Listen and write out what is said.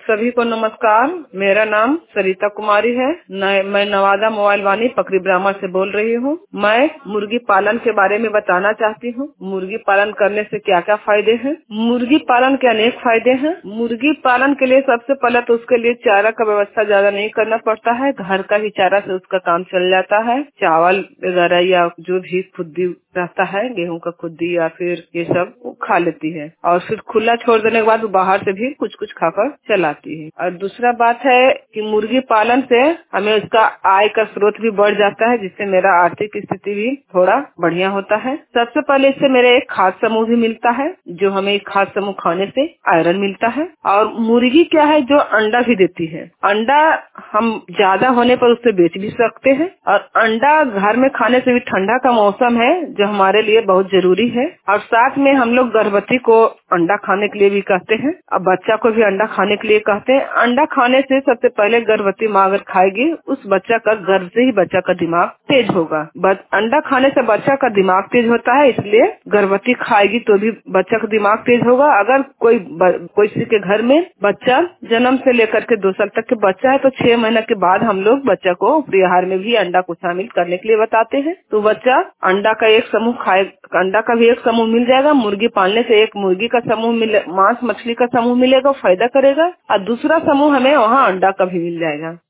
सभी को नमस्कार। मेरा नाम सरिता कुमारी है। मैं नवादा मोबाइल वाणी पकड़ी ब्राह्मण से बोल रही हूँ। मैं मुर्गी पालन के बारे में बताना चाहती हूँ। मुर्गी पालन करने से क्या क्या फायदे हैं। मुर्गी पालन के अनेक फायदे हैं। मुर्गी पालन के लिए सबसे पहले तो उसके लिए चारा का व्यवस्था ज्यादा नहीं करना पड़ता है। घर का ही चारा से उसका काम चल जाता है। चावल वगैरह या जो भी खुद्दी रहता है, गेहूं का खुद्दी या फिर ये सब वो खा लेती है और फिर खुला छोड़ देने के बाद वो बाहर से भी कुछ कुछ खाकर चलाती है। और दूसरा बात है कि मुर्गी पालन से हमें उसका आय का स्रोत भी बढ़ जाता है, जिससे मेरा आर्थिक स्थिति भी थोड़ा बढ़िया होता है। सबसे पहले इससे मेरे एक खाद्य समूह भी मिलता है, जो हमें एक खाद्य समूह खाने से आयरन मिलता है। और मुर्गी क्या है, जो अंडा भी देती है। अंडा हम ज्यादा होने पर उससे बेच भी सकते हैं। और अंडा घर में खाने से भी, ठंडा का मौसम है जो हमारे लिए बहुत जरूरी है। और साथ में हम लोग गर्भवती को अंडा खाने के लिए भी कहते हैं और बच्चा को भी अंडा खाने के लिए कहते हैं। अंडा खाने से सबसे पहले गर्भवती माँ अगर खाएगी, उस बच्चा का गर्भ से ही बच्चा का दिमाग तेज होगा। अंडा खाने से बच्चा का दिमाग तेज होता है, इसलिए गर्भवती खाएगी तो भी बच्चा का दिमाग तेज होगा। अगर कोई किसी के घर में बच्चा जन्म से लेकर के 2 साल तक के बच्चा है तो 6 महीने के बाद हम लोग बच्चा को उपरी आहार में भी अंडा को शामिल करने के लिए बताते हैं। तो बच्चा अंडा का एक समूह खाए, अंडा का भी एक समूह मिल जाएगा। मुर्गी पालने से एक मुर्गी का समूह मांस मछली का समूह मिलेगा, फायदा करेगा। और दूसरा समूह हमें वहाँ अंडा का भी मिल जाएगा।